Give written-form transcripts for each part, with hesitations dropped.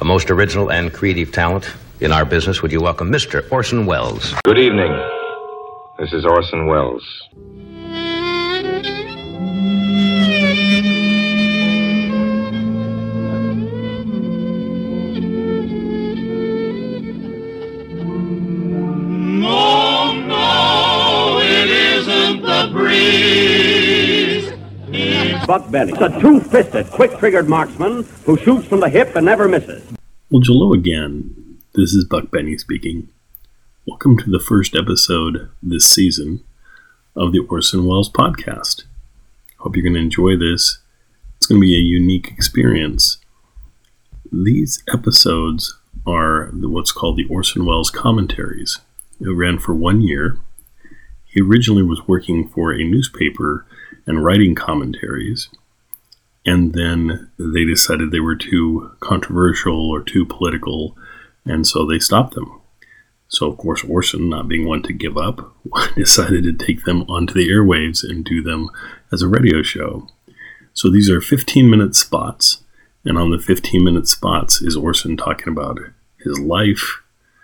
A most original and creative talent in our business. Would you welcome Mr. Orson Welles? Good evening. This is Orson Welles. No, it isn't the breeze. Buck Benny, a two-fisted, quick-triggered marksman who shoots from the hip and never misses. Well, hello again. This is Buck Benny speaking. Welcome to the first episode this season of the Orson Welles podcast. Hope you're going to enjoy this. It's going to be a unique experience. These episodes are what's called the Orson Welles commentaries. It ran for 1 year. He originally was working for a newspaper and writing commentaries, and then they decided they were too controversial or too political, and so they stopped them. So, of course, Orson, not being one to give up, decided to take them onto the airwaves and do them as a radio show. So these are 15-minute spots, and on the 15-minute spots is Orson talking about his life,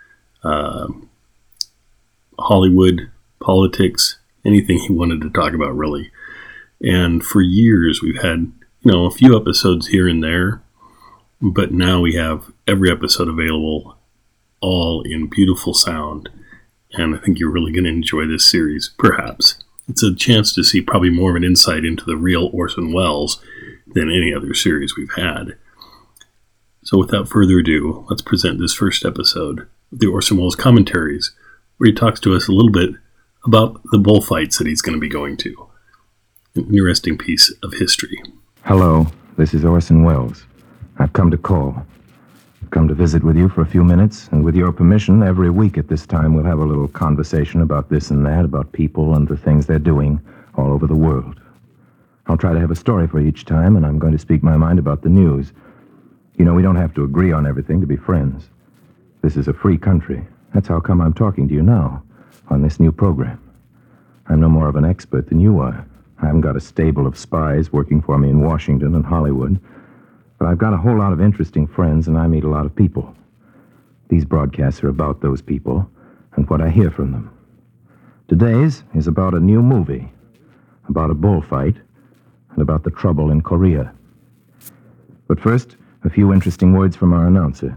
Hollywood, politics, anything he wanted to talk about, really. And for years, we've had, a few episodes here and there, but now we have every episode available, all in beautiful sound, and I think you're really going to enjoy this series, perhaps. It's a chance to see probably more of an insight into the real Orson Welles than any other series we've had. So without further ado, let's present this first episode of the Orson Welles commentaries, where he talks to us a little bit about the bullfights that he's going to be going to. An interesting piece of history. Hello, this is Orson Welles. I've come to call. I've come to visit with you for a few minutes, and with your permission, every week at this time we'll have a little conversation about this and that, about people and the things they're doing all over the world. I'll try to have a story for each time, and I'm going to speak my mind about the news. We don't have to agree on everything to be friends. This is a free country. That's how come I'm talking to you now, on this new program. I'm no more of an expert than you are. I haven't got a stable of spies working for me in Washington and Hollywood, but I've got a whole lot of interesting friends, and I meet a lot of people. These broadcasts are about those people and what I hear from them. Today's is about a new movie, about a bullfight, and about the trouble in Korea. But first, a few interesting words from our announcer.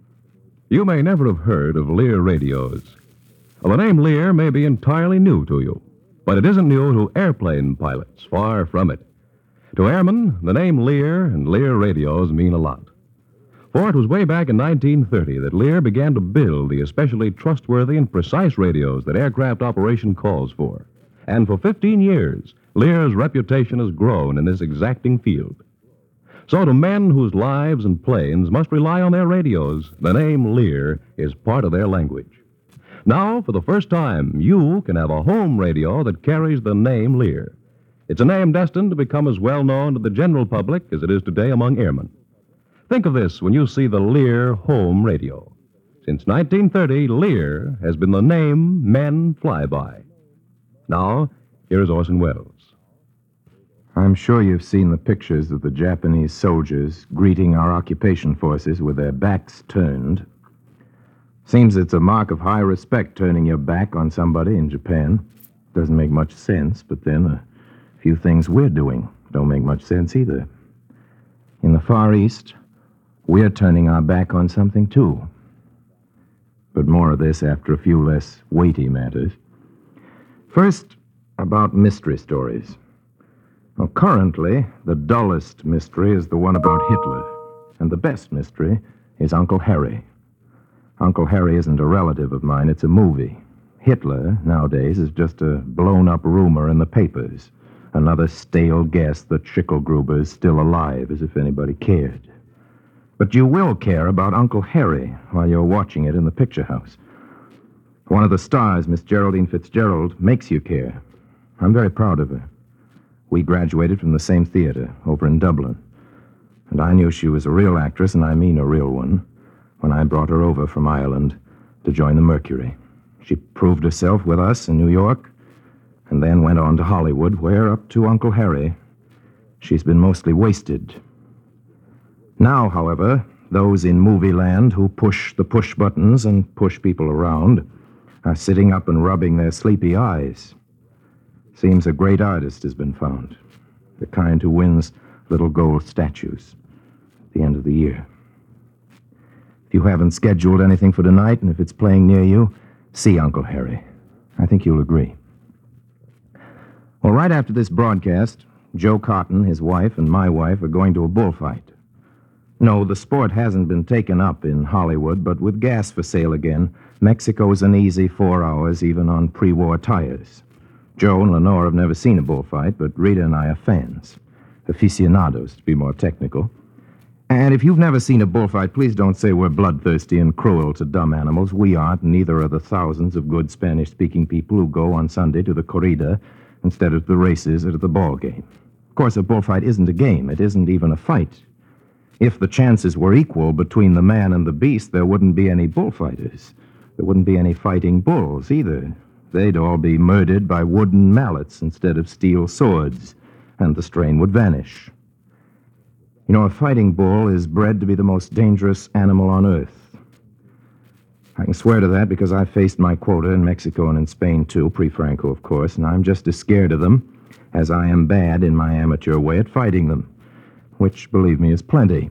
You may never have heard of Lear radios. Well, the name Lear may be entirely new to you, but it isn't new to airplane pilots, far from it. To airmen, the name Lear and Lear radios mean a lot. For it was way back in 1930 that Lear began to build the especially trustworthy and precise radios that aircraft operation calls for. And for 15 years, Lear's reputation has grown in this exacting field. So to men whose lives and planes must rely on their radios, the name Lear is part of their language. Now, for the first time, you can have a home radio that carries the name Lear. It's a name destined to become as well known to the general public as it is today among airmen. Think of this when you see the Lear home radio. Since 1930, Lear has been the name men fly by. Now, here is Orson Welles. I'm sure you've seen the pictures of the Japanese soldiers greeting our occupation forces with their backs turned. Seems it's a mark of high respect turning your back on somebody in Japan. Doesn't make much sense, but then a few things we're doing don't make much sense either. In the Far East, we're turning our back on something too. But more of this after a few less weighty matters. First, about mystery stories. Well, currently, the dullest mystery is the one about Hitler, and the best mystery is Uncle Harry. Uncle Harry isn't a relative of mine, it's a movie. Hitler, nowadays, is just a blown-up rumor in the papers. Another stale guess that Schicklgruber is still alive, as if anybody cared. But you will care about Uncle Harry while you're watching it in the picture house. One of the stars, Miss Geraldine Fitzgerald, makes you care. I'm very proud of her. We graduated from the same theater over in Dublin. And I knew she was a real actress, and I mean a real one, when I brought her over from Ireland to join the Mercury. She proved herself with us in New York, and then went on to Hollywood, where, up to Uncle Harry, she's been mostly wasted. Now, however, Those in movie land who push the push buttons and push people around are sitting up and rubbing their sleepy eyes. Seems a great artist has been found, the kind who wins little gold statues at the end of the year. If you haven't scheduled anything for tonight, and if it's playing near you, see Uncle Harry. I think you'll agree. Well, right after this broadcast, Joe Cotton, his wife, and my wife are going to a bullfight. No, the sport hasn't been taken up in Hollywood, but with gas for sale again, Mexico's an easy 4 hours, even on pre-war tires. Joe and Lenore have never seen a bullfight, but Rita and I are fans. Aficionados, to be more technical. And if you've never seen a bullfight, please don't say we're bloodthirsty and cruel to dumb animals. We aren't, and neither are the thousands of good Spanish-speaking people who go on Sunday to the corrida instead of the races or to the ball game. Of course, a bullfight isn't a game. It isn't even a fight. If the chances were equal between the man and the beast, there wouldn't be any bullfighters. There wouldn't be any fighting bulls, either. They'd all be murdered by wooden mallets instead of steel swords, and the strain would vanish. You know, a fighting bull is bred to be the most dangerous animal on earth. I can swear to that because I've faced my quota in Mexico and in Spain, too, pre-Franco, of course, and I'm just as scared of them as I am bad in my amateur way at fighting them, which, believe me, is plenty.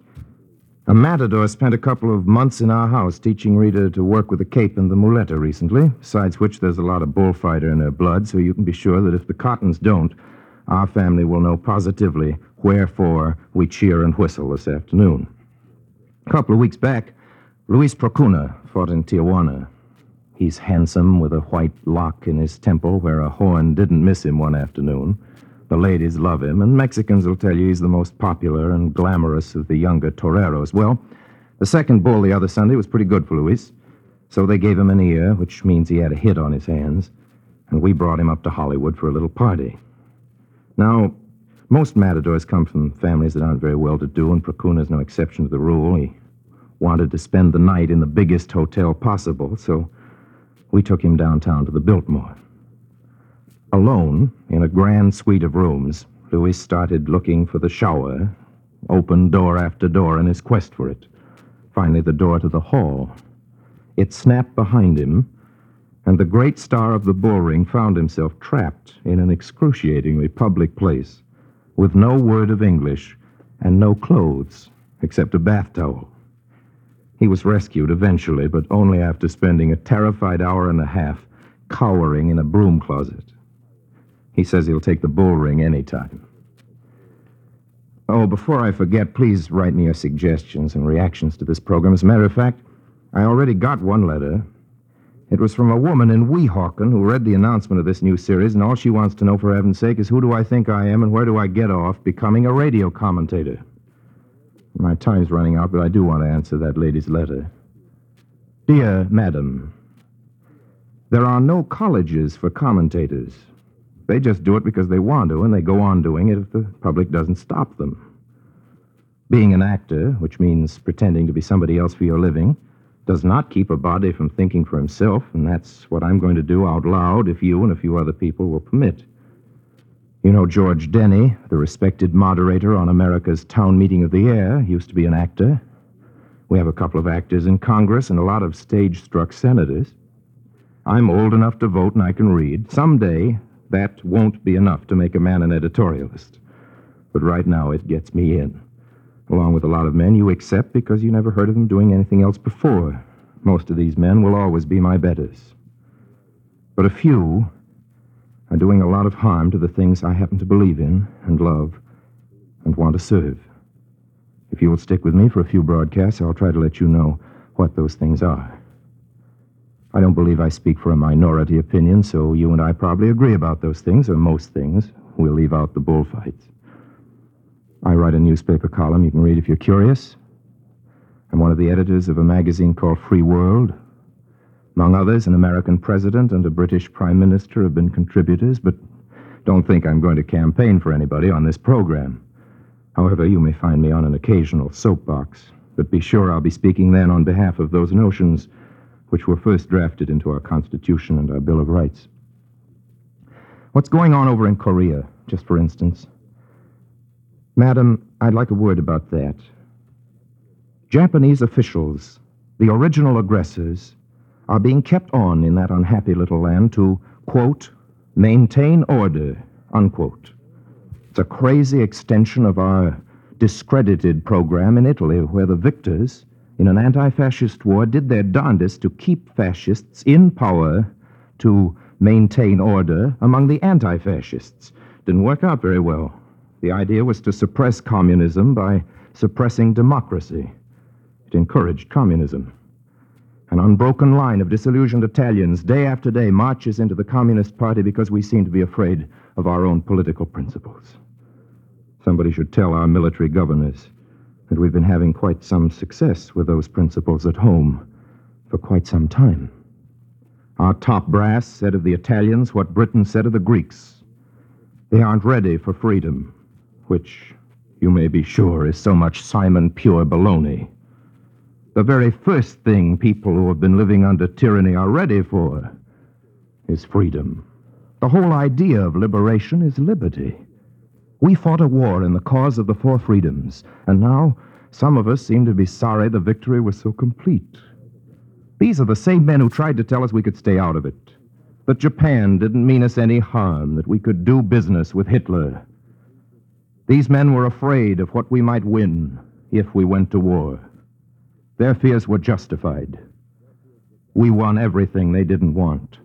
A matador spent a couple of months in our house teaching Rita to work with the cape and the muleta recently, besides which there's a lot of bullfighter in her blood, so you can be sure that if the Cottons don't, our family will know positively wherefore we cheer and whistle this afternoon. A couple of weeks back, Luis Procuna fought in Tijuana. He's handsome with a white lock in his temple where a horn didn't miss him one afternoon. The ladies love him, and Mexicans will tell you he's the most popular and glamorous of the younger toreros. Well, the second bull the other Sunday was pretty good for Luis, so they gave him an ear, which means he had a hit on his hands, and we brought him up to Hollywood for a little party. Now, most matadors come from families that aren't very well-to-do, and Procuna's no exception to the rule. He wanted to spend the night in the biggest hotel possible, so we took him downtown to the Biltmore. Alone, in a grand suite of rooms, Luis started looking for the shower, opened door after door in his quest for it. Finally, the door to the hall. It snapped behind him, and the great star of the bullring found himself trapped in an excruciatingly public place with no word of English and no clothes except a bath towel. He was rescued eventually, but only after spending a terrified hour and a half cowering in a broom closet. He says he'll take the bull ring anytime. Oh, before I forget, please write me your suggestions and reactions to this program. As a matter of fact, I already got one letter. It was from a woman in Weehawken who read the announcement of this new series, and all she wants to know, for heaven's sake, is who do I think I am and where do I get off becoming a radio commentator? My time's running out, but I do want to answer that lady's letter. Dear Madam, there are no colleges for commentators. They just do it because they want to, and they go on doing it if the public doesn't stop them. Being an actor, which means pretending to be somebody else for your living, does not keep a body from thinking for himself, and that's what I'm going to do out loud if you and a few other people will permit. You know George Denny, the respected moderator on America's Town Meeting of the Air, used to be an actor. We have a couple of actors in Congress and a lot of stage-struck senators. I'm old enough to vote and I can read. Someday, that won't be enough to make a man an editorialist. But right now, it gets me in. Along with a lot of men you accept because you never heard of them doing anything else before. Most of these men will always be my betters. But a few are doing a lot of harm to the things I happen to believe in and love and want to serve. If you will stick with me for a few broadcasts, I'll try to let you know what those things are. I don't believe I speak for a minority opinion, so you and I probably agree about those things, or most things. We'll leave out the bullfights. I write a newspaper column you can read if you're curious. I'm one of the editors of a magazine called Free World. Among others, an American president and a British prime minister have been contributors, but don't think I'm going to campaign for anybody on this program. However, you may find me on an occasional soapbox, but be sure I'll be speaking then on behalf of those notions which were first drafted into our Constitution and our Bill of Rights. What's going on over in Korea, just for instance? Madam, I'd like a word about that. Japanese officials, the original aggressors, are being kept on in that unhappy little land to, quote, maintain order, unquote. It's a crazy extension of our discredited program in Italy, where the victors, in an anti-fascist war, did their darndest to keep fascists in power to maintain order among the anti-fascists. Didn't work out very well. The idea was to suppress communism by suppressing democracy. It encouraged communism. An unbroken line of disillusioned Italians, day after day, marches into the Communist Party because we seem to be afraid of our own political principles. Somebody should tell our military governors that we've been having quite some success with those principles at home for quite some time. Our top brass said of the Italians what Britain said of the Greeks. They aren't ready for freedom, which, you may be sure, is so much Simon pure baloney. The very first thing people who have been living under tyranny are ready for is freedom. The whole idea of liberation is liberty. We fought a war in the cause of the four freedoms, and now some of us seem to be sorry the victory was so complete. These are the same men who tried to tell us we could stay out of it, that Japan didn't mean us any harm, that we could do business with Hitler. These men were afraid of what we might win if we went to war. Their fears were justified. We won everything they didn't want.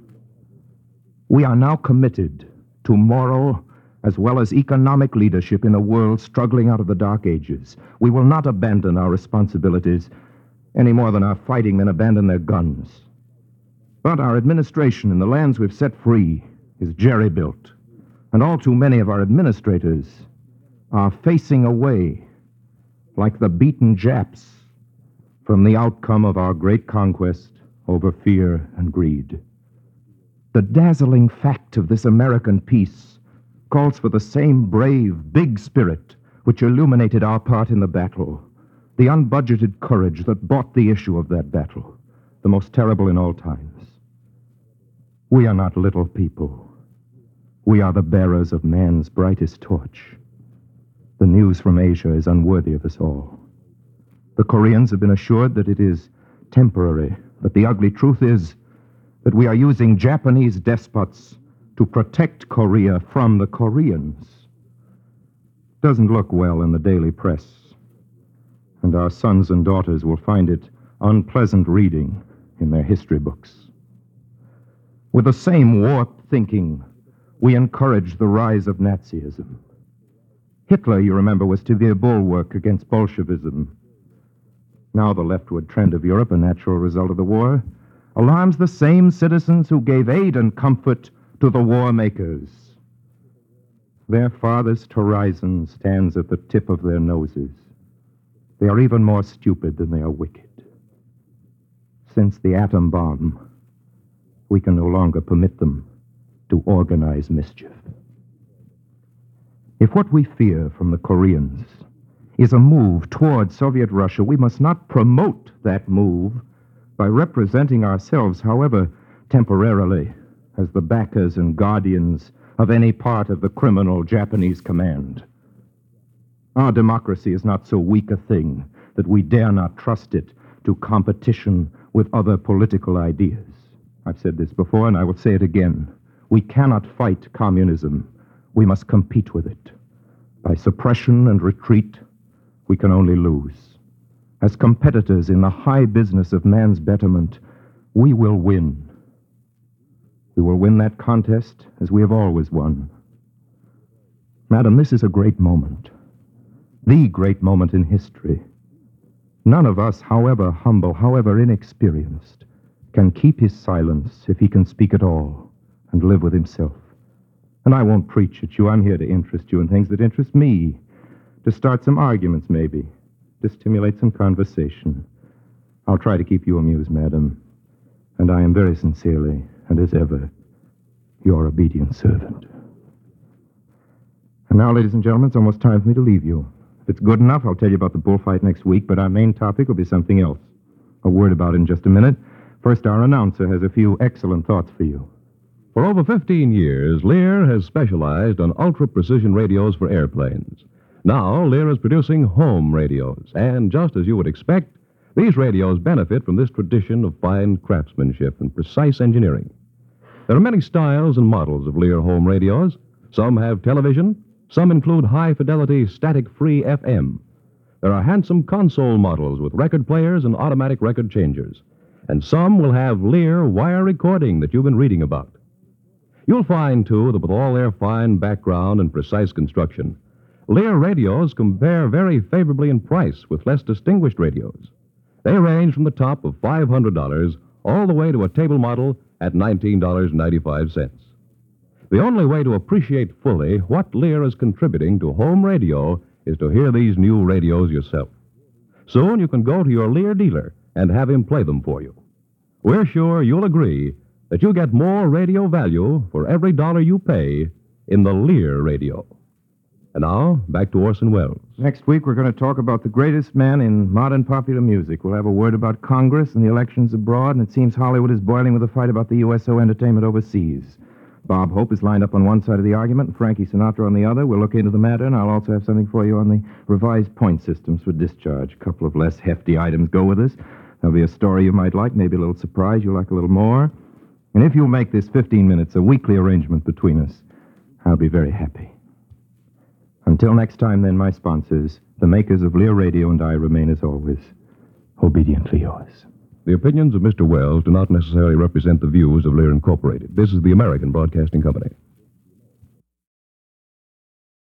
We are now committed to moral as well as economic leadership in a world struggling out of the Dark Ages. We will not abandon our responsibilities any more than our fighting men abandon their guns. But our administration in the lands we've set free is jerry-built, and all too many of our administrators are facing away, like the beaten Japs, from the outcome of our great conquest over fear and greed. The dazzling fact of this American peace calls for the same brave, big spirit which illuminated our part in the battle, the unbudgeted courage that bought the issue of that battle, the most terrible in all times. We are not little people. We are the bearers of man's brightest torch. The news from Asia is unworthy of us all. The Koreans have been assured that it is temporary, but the ugly truth is that we are using Japanese despots to protect Korea from the Koreans. Doesn't look well in the daily press, and our sons and daughters will find it unpleasant reading in their history books. With the same warped thinking, we encourage the rise of Nazism. Hitler, you remember, was to be a bulwark against Bolshevism. Now the leftward trend of Europe, a natural result of the war, alarms the same citizens who gave aid and comfort to the war makers. Their farthest horizon stands at the tip of their noses. They are even more stupid than they are wicked. Since the atom bomb, we can no longer permit them to organize mischief. If what we fear from the Koreans is a move toward Soviet Russia, we must not promote that move by representing ourselves, however temporarily, as the backers and guardians of any part of the criminal Japanese command. Our democracy is not so weak a thing that we dare not trust it to competition with other political ideas. I've said this before, and I will say it again. We cannot fight communism. We must compete with it. By suppression and retreat, we can only lose. As competitors in the high business of man's betterment, we will win. We will win that contest as we have always won. Madam, this is a great moment. The great moment in history. None of us, however humble, however inexperienced, can keep his silence if he can speak at all and live with himself. And I won't preach at you. I'm here to interest you in things that interest me, to start some arguments maybe, to stimulate some conversation. I'll try to keep you amused, madam, and I am very sincerely, and as ever, your obedient servant. And now, ladies and gentlemen, it's almost time for me to leave you. If it's good enough, I'll tell you about the bullfight next week, but our main topic will be something else. A word about it in just a minute. First, our announcer has a few excellent thoughts for you. For over 15 years, Lear has specialized on ultra-precision radios for airplanes. Now, Lear is producing home radios, and just as you would expect, these radios benefit from this tradition of fine craftsmanship and precise engineering. There are many styles and models of Lear home radios. Some have television, some include high-fidelity static-free FM. There are handsome console models with record players and automatic record changers. And some will have Lear wire recording that you've been reading about. You'll find, too, that with all their fine background and precise construction, Lear radios compare very favorably in price with less distinguished radios. They range from the top of $500 all the way to a table model at $19.95. The only way to appreciate fully what Lear is contributing to home radio is to hear these new radios yourself. Soon you can go to your Lear dealer and have him play them for you. We're sure you'll agree that you get more radio value for every dollar you pay in the Lear radio. And now, back to Orson Welles. Next week, we're going to talk about the greatest man in modern popular music. We'll have a word about Congress and the elections abroad, and it seems Hollywood is boiling with a fight about the USO entertainment overseas. Bob Hope is lined up on one side of the argument and Frankie Sinatra on the other. We'll look into the matter, and I'll also have something for you on the revised point systems for discharge. A couple of less hefty items go with us. There'll be a story you might like, maybe a little surprise you'll like a little more. And if you'll make this 15 minutes a weekly arrangement between us, I'll be very happy. Until next time, then, my sponsors, the makers of Lear Radio, and I remain, as always, obediently yours. The opinions of Mr. Wells do not necessarily represent the views of Lear Incorporated. This is the American Broadcasting Company.